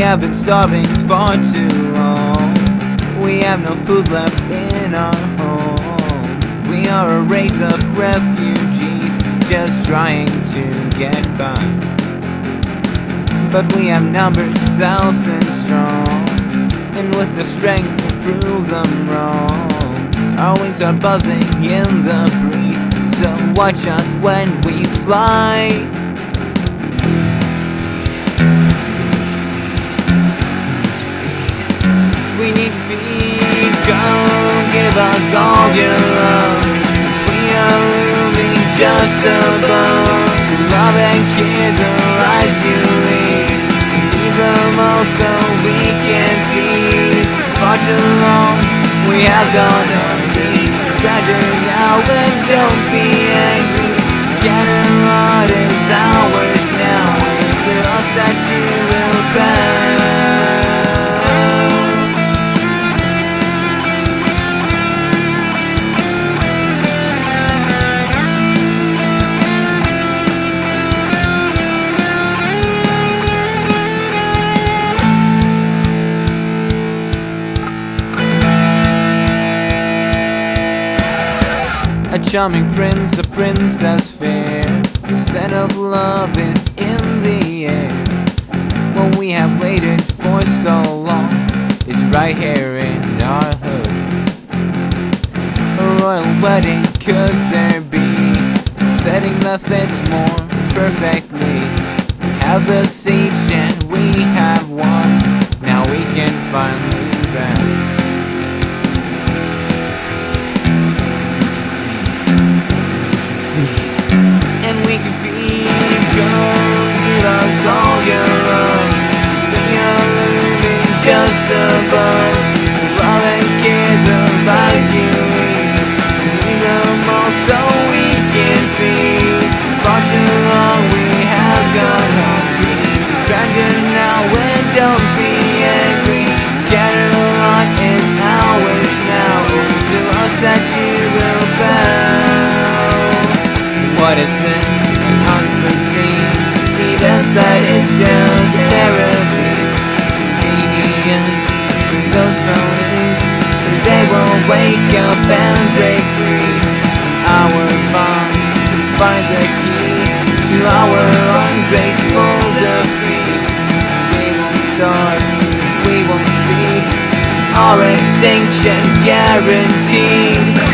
have been starving far too long. We have no food left in our home. We are a race of refugees, just trying to get by. But we have numbers thousands strong, and with the strength to prove them wrong. Our wings are buzzing in the breeze, so watch us when we fly. We need feed, come give us all your love, 'cause we are moving just above. Love and care, the lives you lead, we need them all so we can feed. Far too long, we have gone unleashed. Rather now and don't be angry. Getting what is ours now, it's us that you will bow. A charming prince, a princess fair, the scent of love is in the air. What we have waited for so long is right here in our hoods. A royal wedding could there be, a setting that fits more perfectly. Have a siege and we have won, now we can finally rest. And we can feed, come give us all your love, 'cause we are moving just above. Love and care, the lives you lead, we need them all so we can feed. Far too long we have gone hungry, surrender now and don't be angry. Gather a lot is ours now, it's to us that you will bow. What is this? An unforeseen event that is just terribly convenient. Those ponies, they will wake up and break free. Our bonds will find the key to our ungraceful defeat. We won't starve, 'cause we won't feed. Our extinction guaranteed.